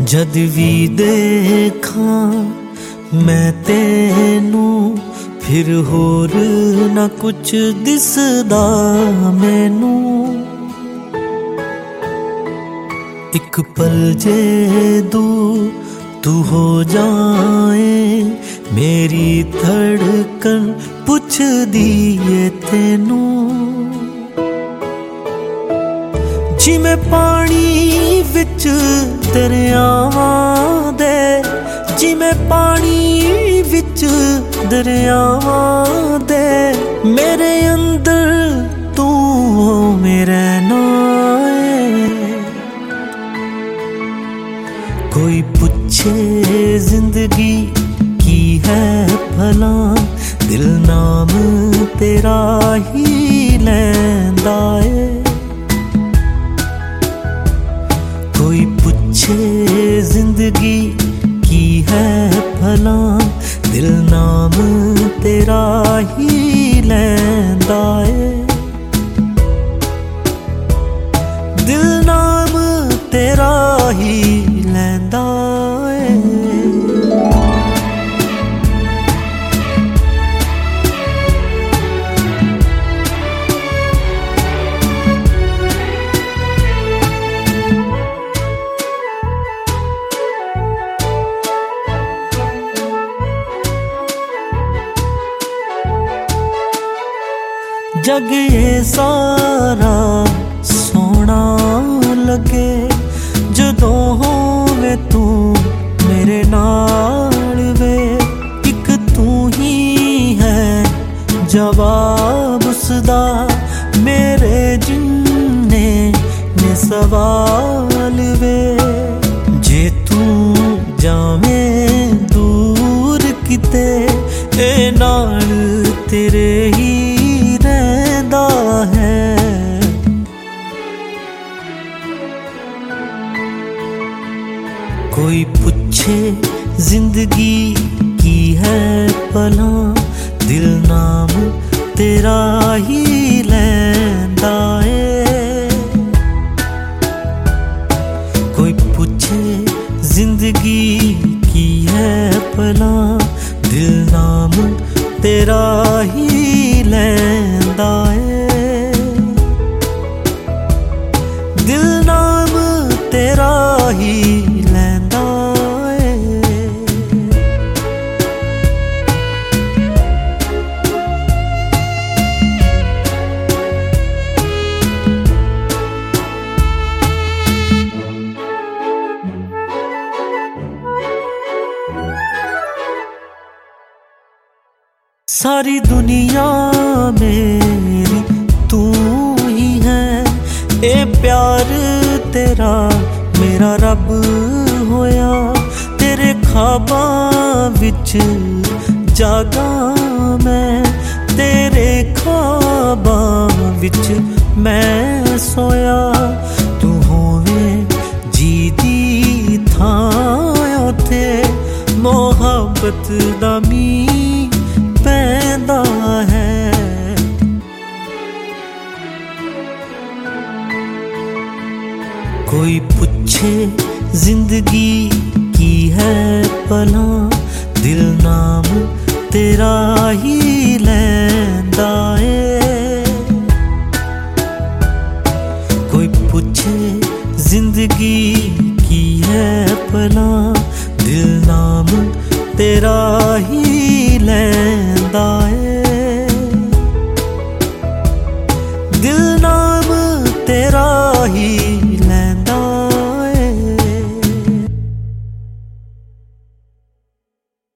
जद भी देखा मैं तेनू फिर होर ना कुछ दिसदा मैनू। एक पल जे दूर तू हो जाए मेरी धड़कन पुछ दिए तेनू। जिमें पानी विच दरियावां दे, जिमें पानी विच दरियावां दे, मेरे अंदर तू मेरे नाए। कोई पूछे जिंदगी की है भला, दिल नाम तेरा ही लैंदा है। कोई पूछे जिंदगी की है भला, दिल नाम तेरा ही लैंदा है। दिल नाम तेरा ही लैंदा है। जग ये सारा सोना लगे जदों होवे तू मेरे नाल वे। एक तू ही है जवाब उसदा मेरे जिन्ने ने सवाल वे। जे तू जावें दूर किते ए नाल तेरे ही रहंदा है। कोई पूछे जिंदगी की है भला, दिल नाम तेरा ही लैंदा है। कोई पूछे जिंदगी की है भला, दिल नाम तेरा ही लैंदा है। दिल नाम तेरा ही लैंदा है। सारी दुनिया मेरी तू ही है, ए प्यार तेरा मेरा रब होया। तेरे ख्वाबां विच जागा मैं, तेरे ख्वाबां विच मैं सोया। तू होवे जी दी थां उथे मोहब्बत दा मीं पैंदा है। कोई पूछे जिंदगी की है भला, दिल नाम तेरा ही लैंदा है। कोई पूछे जिंदगी की है भला, दिल नाम तेरा ही लैंदा